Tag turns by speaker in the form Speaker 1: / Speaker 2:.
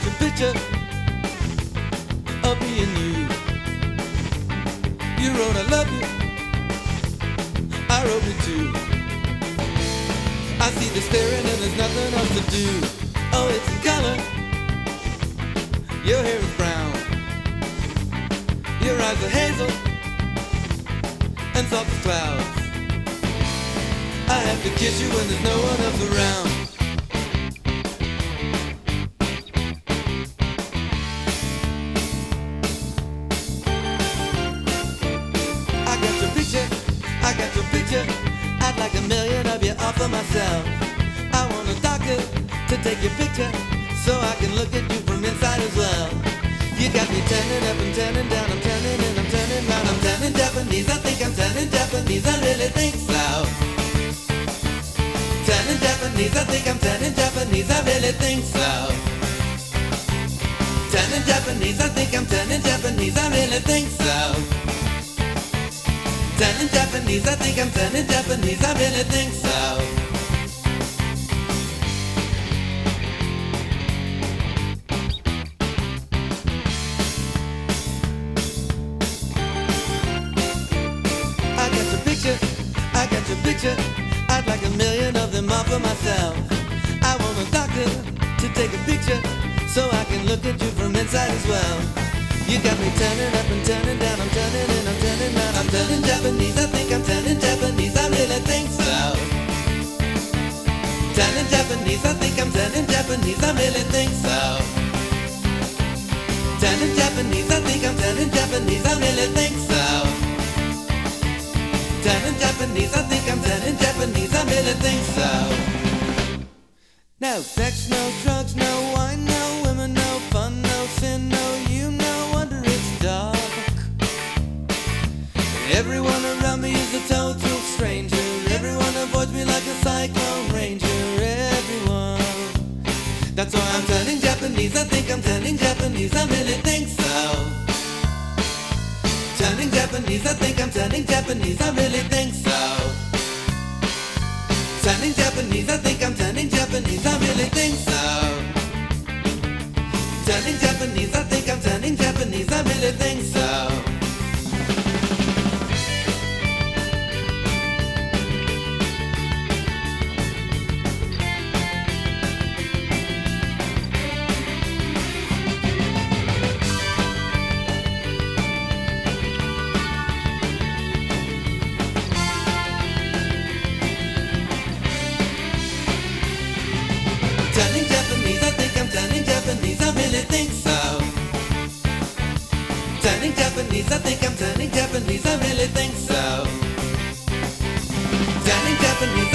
Speaker 1: got your picture of me and you. You wrote I love you, I wrote it too. I see the staring and there's nothing else to do. Oh, it's in color, your hair is brown, your eyes are hazel and soft as clouds. I have to kiss you when there's no one else around. I got your picture, I'd like a million of you all for myself. I want a doctor to take your picture so I can look at you from inside as well. You got me turning up and turning down, I'm turning and I'm turning round. I'm turning Japanese, I think I'm turning Japanese, I really think so. Turning Japanese, I think I'm turning Japanese, I really think so. Turning Japanese, I think I'm turning Japanese, I really think so. Turning Japanese, I think I'm turning Japanese, I really think so. I got your picture, I'd like a million of them all for myself. I want a doctor to take a picture so I can look at you from inside as well. You got me turning up and turning down, I'm turning and I'm turning round. I'm turning Japanese, I think I'm turning Japanese, I really think so. Turning Japanese, I think I'm turning Japanese, I really think so. Turning Japanese, I think I'm turning Japanese, I really think so. Turning Japanese, I think I'm turning Japanese, I really think so. No sex, no drugs, no wine, no women, no fun, no sin, no you, no wonder it's dark. Everyone around me is a total stranger. Everyone avoids me like a cyclone ranger. Everyone. That's why I'm turning Japanese, I think I'm turning Japanese, I really think so. Turning Japanese, I think I'm turning Japanese, I really think so. Turning Japanese, I think I'm turning Japanese, I really think so. Turning Japanese, I think I'm turning Japanese, I really think so. Turning Japanese, I think I'm turning Japanese, I really think so. Turning Japanese, I think I'm turning Japanese, I really think so. Turning Japanese,